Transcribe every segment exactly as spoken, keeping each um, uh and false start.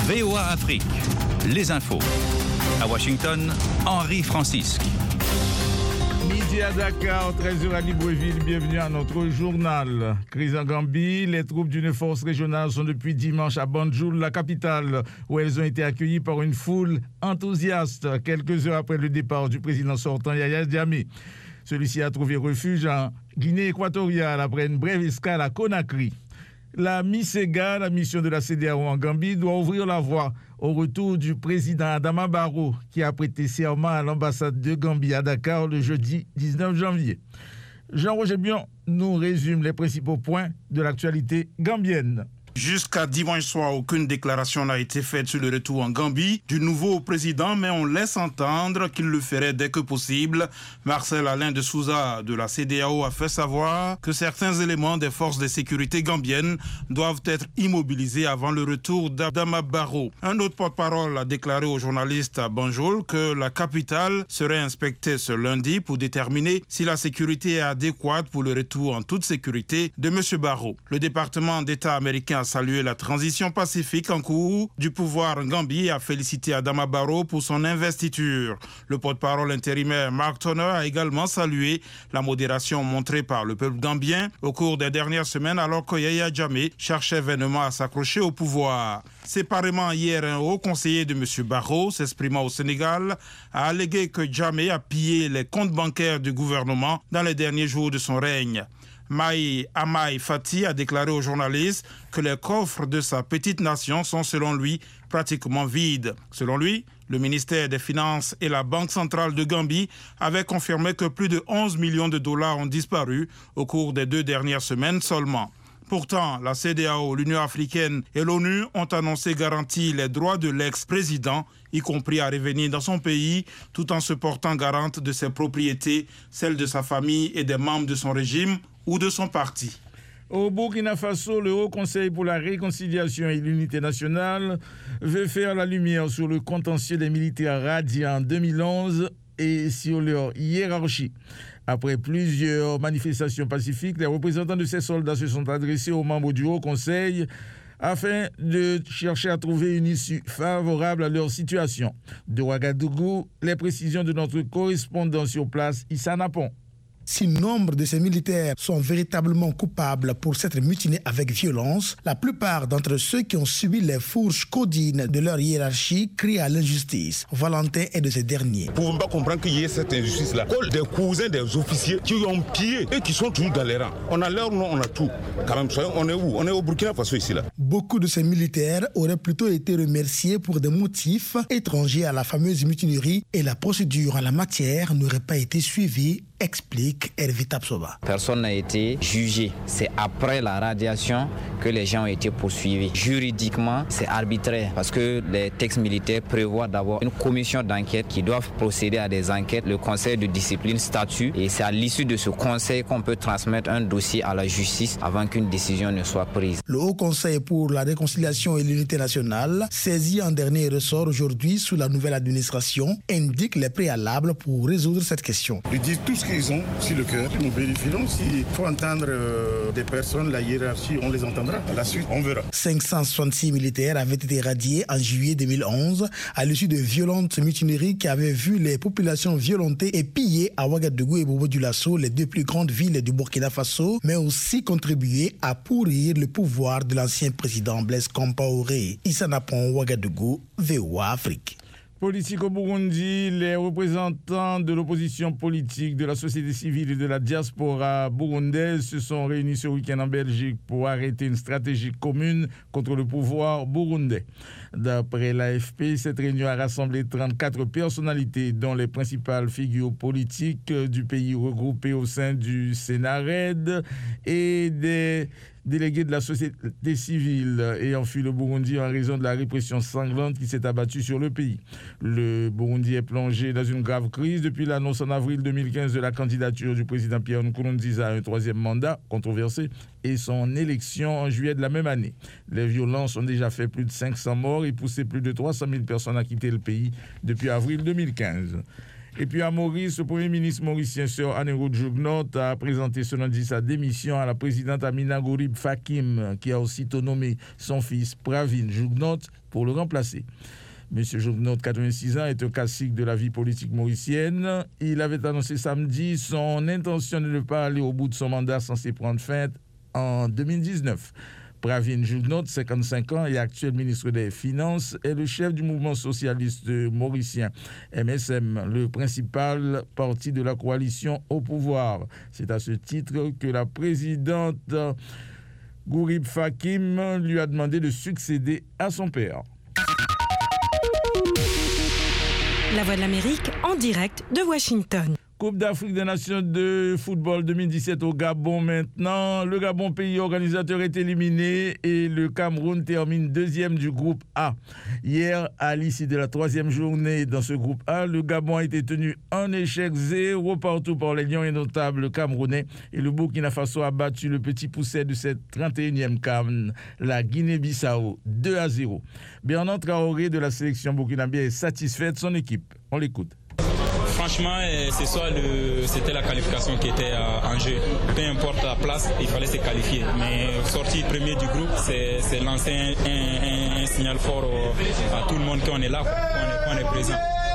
V O A Afrique, les infos. À Washington, Henri Francisque. Midi à Dakar, treize heures à Libreville, bienvenue à notre journal. Crise en Gambie, les troupes d'une force régionale sont depuis dimanche à Banjul, la capitale, où elles ont été accueillies par une foule enthousiaste, quelques heures après le départ du président sortant Yahya Jammeh. Celui-ci a trouvé refuge en Guinée équatoriale après une brève escale à Conakry. La MISEGA, la mission de la C D A O en Gambie, doit ouvrir la voie au retour du président Adama Barrow, qui a prêté serment à l'ambassade de Gambie à Dakar le jeudi dix-neuf janvier. Jean-Roger Bion nous résume les principaux points de l'actualité gambienne. Jusqu'à dimanche soir, aucune déclaration n'a été faite sur le retour en Gambie du nouveau président, mais on laisse entendre qu'il le ferait dès que possible. Marcel Alain de Souza de la C D A O a fait savoir que certains éléments des forces de sécurité gambiennes doivent être immobilisés avant le retour d'Adama Barrow. Un autre porte-parole a déclaré aux journalistes à Banjul que la capitale serait inspectée ce lundi pour déterminer si la sécurité est adéquate pour le retour en toute sécurité de M. Barrow. Le département d'État américain a salué la transition pacifique en cours du pouvoir en Gambie et a félicité Adama Barrow pour son investiture. Le porte-parole intérimaire Mark Turner a également salué la modération montrée par le peuple gambien au cours des dernières semaines alors que Yahya Jammeh cherchait vainement à s'accrocher au pouvoir. Séparément hier, un haut conseiller de M. Barrow, s'exprimant au Sénégal, a allégué que Jammeh a pillé les comptes bancaires du gouvernement dans les derniers jours de son règne. Maï Amaï Fati a déclaré aux journalistes que les coffres de sa petite nation sont selon lui pratiquement vides. Selon lui, le ministère des Finances et la Banque centrale de Gambie avaient confirmé que plus de onze millions de dollars ont disparu au cours des deux dernières semaines seulement. Pourtant, la C D A O, l'Union africaine et l'ONU ont annoncé garantir les droits de l'ex-président, y compris à revenir dans son pays, tout en se portant garante de ses propriétés, celles de sa famille et des membres de son régime ou de son parti. Au Burkina Faso, le Haut Conseil pour la réconciliation et l'unité nationale veut faire la lumière sur le contentieux des militaires radiés en deux mille onze et sur leur hiérarchie. Après plusieurs manifestations pacifiques, les représentants de ces soldats se sont adressés aux membres du Haut Conseil afin de chercher à trouver une issue favorable à leur situation. De Ouagadougou, les précisions de notre correspondant sur place, Issa Napon. Si nombre de ces militaires sont véritablement coupables pour s'être mutinés avec violence, la plupart d'entre ceux qui ont subi les fourches codines de leur hiérarchie crient à l'injustice. Valentin est de ces derniers. Nous ne pouvons pas comprendre qu'il y ait cette injustice-là. Des cousins des officiers qui ont pillé et qui sont toujours dans les rangs. On a leur nom, on a tout. Quand même, on est où? On est au Burkina Faso ici. Là. Beaucoup de ces militaires auraient plutôt été remerciés pour des motifs étrangers à la fameuse mutinerie et la procédure en la matière n'aurait pas été suivie, explique Hervé Tapsoba. Personne n'a été jugé. C'est après la radiation que les gens ont été poursuivis. Juridiquement, c'est arbitraire parce que les textes militaires prévoient d'avoir une commission d'enquête qui doit procéder à des enquêtes. Le conseil de discipline statue et c'est à l'issue de ce conseil qu'on peut transmettre un dossier à la justice avant qu'une décision ne soit prise. Le Haut Conseil pour la réconciliation et l'unité nationale, saisi en dernier ressort aujourd'hui sous la nouvelle administration, indique les préalables pour résoudre cette question. Ils disent tout ce qu'ils ont sur le cœur. Nous vérifierons s'il faut entendre euh, des personnes, la hiérarchie, on les entendra. À la suite, on verra. cinq cent soixante-six militaires avaient été radiés en juillet deux mille onze à l'issue de violentes mutineries qui avaient vu les populations violentées et pillées à Ouagadougou et Bobo-Dioulasso, les deux plus grandes villes du Burkina Faso, mais aussi contribué à pourrir le pouvoir de l'ancien président Blaise Compaoré. Issa Napon, Ouagadougou, V O A Afrique. Politique au Burundi, les représentants de l'opposition politique, de la société civile et de la diaspora burundaise se sont réunis ce week-end en Belgique pour arrêter une stratégie commune contre le pouvoir burundais. D'après l'A F P, cette réunion a rassemblé trente-quatre personnalités, dont les principales figures politiques du pays regroupées au sein du Sénarède et des délégués de la société civile ayant fui le Burundi en raison de la répression sanglante qui s'est abattue sur le pays. Le Burundi est plongé dans une grave crise depuis l'annonce en avril deux mille quinze de la candidature du président Pierre Nkurunziza à un troisième mandat controversé et son élection en juillet de la même année. Les violences ont déjà fait plus de cinq cents morts et poussé plus de trois cent mille personnes à quitter le pays depuis avril deux mille quinze. Et puis à Maurice, le Premier ministre mauricien Sir Aneroud Jugnot a présenté ce lundi sa démission à la présidente Amina Gourib Fakim, qui a aussitôt nommé son fils Pravin Jugnot pour le remplacer. Monsieur Jugnot, quatre-vingt-six ans, est un classique de la vie politique mauricienne. Il avait annoncé samedi son intention de ne pas aller au bout de son mandat censé prendre fin en deux mille dix-neuf. Pravin Jugnot, cinquante-cinq ans et actuel ministre des Finances, est le chef du mouvement socialiste mauricien M S M, le principal parti de la coalition au pouvoir. C'est à ce titre que la présidente Gourib Fakim lui a demandé de succéder à son père. La Voix de l'Amérique en direct de Washington. Coupe d'Afrique des Nations de football deux mille dix-sept au Gabon maintenant. Le Gabon, pays organisateur, est éliminé et le Cameroun termine deuxième du groupe A. Hier, à l'issue de la troisième journée dans ce groupe A, le Gabon a été tenu en échec zéro partout par les Lions indomptables camerounais et le Burkina Faso a battu le petit pousset de cette trente et unième C A N, la Guinée-Bissau, deux à zéro. Bernard Traoré de la sélection burkinabé est satisfait de son équipe. On l'écoute. Franchement, ce soir, le, c'était la qualification qui était en jeu. Peu importe la place, il fallait se qualifier. Mais sortir premier du groupe, c'est, c'est lancer un, un, un signal fort à tout le monde qu'on est là, qu'on est, qu'on est présent.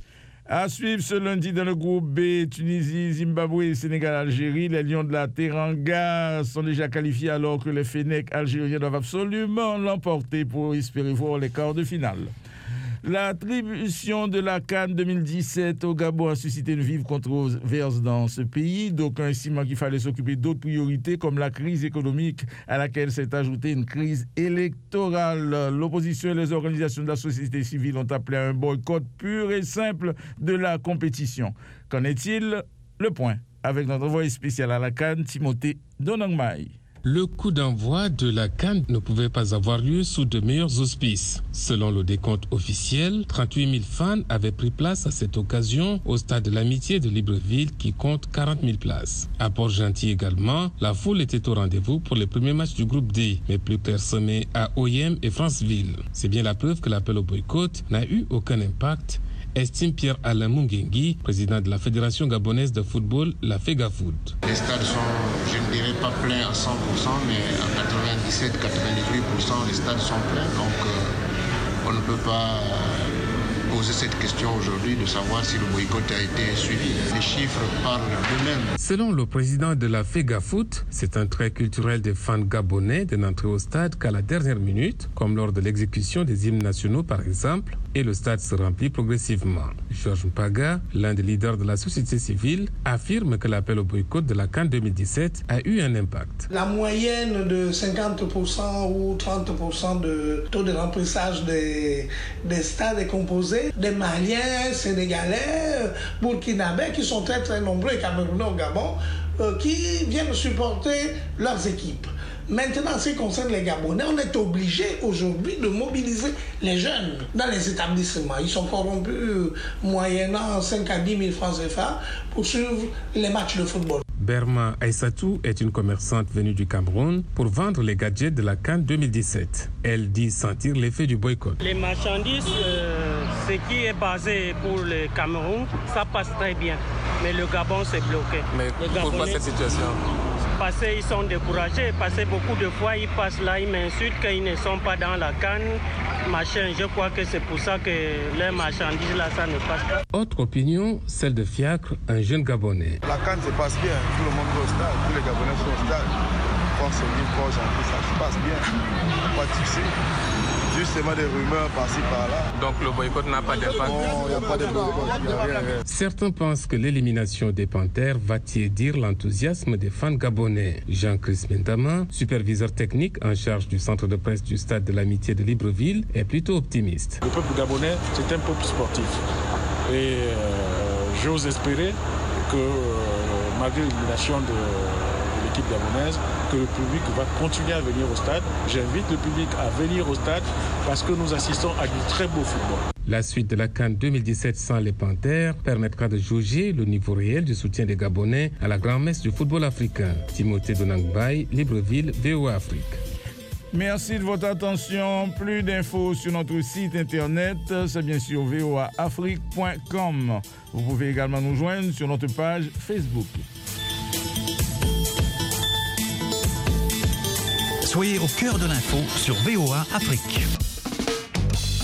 À suivre ce lundi dans le groupe B, Tunisie, Zimbabwe, Sénégal, Algérie. Les Lions de la Teranga sont déjà qualifiés alors que les Fennecs algériens doivent absolument l'emporter pour espérer voir les quarts de finale. L'attribution de la C A N deux mille dix-sept au Gabon a suscité une vive controverse dans ce pays. D'aucuns estiment qu'il fallait s'occuper d'autres priorités comme la crise économique à laquelle s'est ajoutée une crise électorale. L'opposition et les organisations de la société civile ont appelé à un boycott pur et simple de la compétition. Qu'en est-il? Le point avec notre envoyé spécial à la C A N, Timothée Donangmai. Le coup d'envoi de la C A N ne pouvait pas avoir lieu sous de meilleurs auspices. Selon le décompte officiel, trente-huit mille fans avaient pris place à cette occasion au stade de l'Amitié de Libreville qui compte quarante mille places. À Port-Gentil également, la foule était au rendez-vous pour les premiers matchs du groupe D, mais plus clairsemés à Oyem et Franceville. C'est bien la preuve que l'appel au boycott n'a eu aucun impact, estime Pierre-Alain Mungengi, président de la Fédération gabonaise de football, la FEGAFoot. Les stades sont, je ne dirais pas pleins à cent pour cent, mais à quatre-vingt-dix-sept à quatre-vingt-dix-huit pour cent, les stades sont pleins. Donc euh, on ne peut pas poser cette question aujourd'hui de savoir si le boycott a été suivi. Les chiffres parlent d'eux-mêmes. Selon le président de la FEGAFoot, c'est un trait culturel des fans gabonais de n'entrer au stade qu'à la dernière minute, comme lors de l'exécution des hymnes nationaux par exemple, et le stade se remplit progressivement. Georges Mpaga, l'un des leaders de la société civile, affirme que l'appel au boycott de la C A N deux mille dix-sept a eu un impact. La moyenne de cinquante pour cent ou trente pour cent de taux de remplissage des, des stades est composé des Maliens, Sénégalais, Burkinabés qui sont très très nombreux et Camerounais au Gabon euh, qui viennent supporter leurs équipes. Maintenant, en ce qui concerne les Gabonais, on est obligé aujourd'hui de mobiliser les jeunes dans les établissements. Ils sont corrompus moyennant cinq à dix mille francs C F A pour suivre les matchs de football. Berma Aïssatou est une commerçante venue du Cameroun pour vendre les gadgets de la C A N deux mille dix-sept. Elle dit sentir l'effet du boycott. Les marchandises, euh, ce qui est basé pour le Cameroun, ça passe très bien. Mais le Gabon, c'est bloqué. Mais pourquoi cette situation? Parce qu'ils sont découragés, parce que beaucoup de fois ils passent là, ils m'insultent qu'ils ne sont pas dans la C A N, machin. Je crois que c'est pour ça que les marchandises là, ça ne passe pas. Autre opinion, celle de Fiacre, un jeune Gabonais. La C A N se passe bien, tout le monde va au stade, tous les Gabonais sont au stade. Quand c'est une proche, ça se passe bien, pas de soucis. Justement des rumeurs par-ci par-là. Donc le boycott n'a pas d'impact? Non, il n'y a pas de boycott, il n'y a rien, rien. Certains pensent que l'élimination des Panthères va tiédir l'enthousiasme des fans gabonais. Jean-Chris Bentama, superviseur technique en charge du centre de presse du stade de l'Amitié de Libreville, est plutôt optimiste. Le peuple gabonais, c'est un peuple sportif. Et euh, j'ose espérer que euh, malgré l'élimination de... l'équipe gabonaise, que le public va continuer à venir au stade. J'invite le public à venir au stade parce que nous assistons à du très beau football. La suite de la C A N deux mille dix-sept sans les Panthères permettra de jauger le niveau réel du soutien des Gabonais à la grand-messe du football africain. Timothée Donangbaï, Libreville, V O A Afrique. Merci de votre attention. Plus d'infos sur notre site internet, c'est bien sûr v o a afrique point com. Vous pouvez également nous joindre sur notre page Facebook. Soyez au cœur de l'info sur V O A Afrique.